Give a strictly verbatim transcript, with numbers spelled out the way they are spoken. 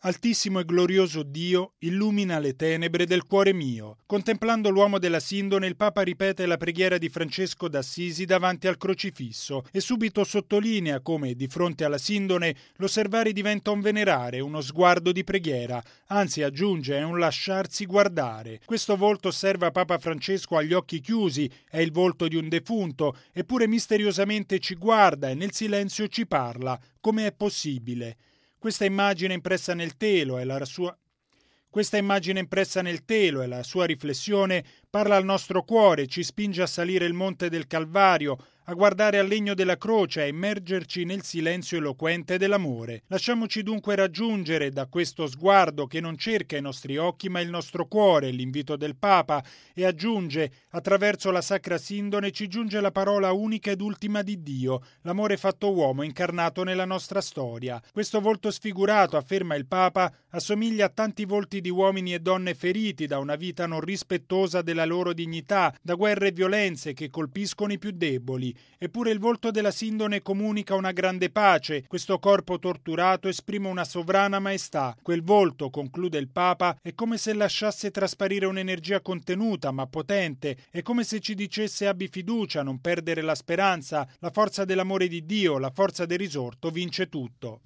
Altissimo e glorioso Dio, illumina le tenebre del cuore mio. Contemplando l'uomo della sindone, il Papa ripete la preghiera di Francesco d'Assisi davanti al crocifisso e subito sottolinea come, di fronte alla sindone, l'osservare diventa un venerare, uno sguardo di preghiera, anzi aggiunge è un lasciarsi guardare. Questo volto osserva Papa Francesco agli occhi chiusi, è il volto di un defunto, eppure misteriosamente ci guarda e nel silenzio ci parla. Come è possibile? Questa immagine impressa nel telo è la sua Questa immagine impressa nel telo e la sua riflessione parla al nostro cuore, ci spinge a salire il monte del Calvario, a guardare al legno della croce, a immergerci nel silenzio eloquente dell'amore. Lasciamoci dunque raggiungere da questo sguardo che non cerca i nostri occhi ma il nostro cuore, l'invito del Papa, e aggiunge, attraverso la Sacra Sindone ci giunge la parola unica ed ultima di Dio, l'amore fatto uomo incarnato nella nostra storia. Questo volto sfigurato, afferma il Papa, assomiglia a tanti volti di uomini e donne feriti da una vita non rispettosa della loro dignità, da guerre e violenze che colpiscono i più deboli. Eppure il volto della sindone comunica una grande pace, questo corpo torturato esprime una sovrana maestà. Quel volto, conclude il Papa, è come se lasciasse trasparire un'energia contenuta ma potente, è come se ci dicesse abbi fiducia, non perdere la speranza, la forza dell'amore di Dio, la forza del risorto vince tutto.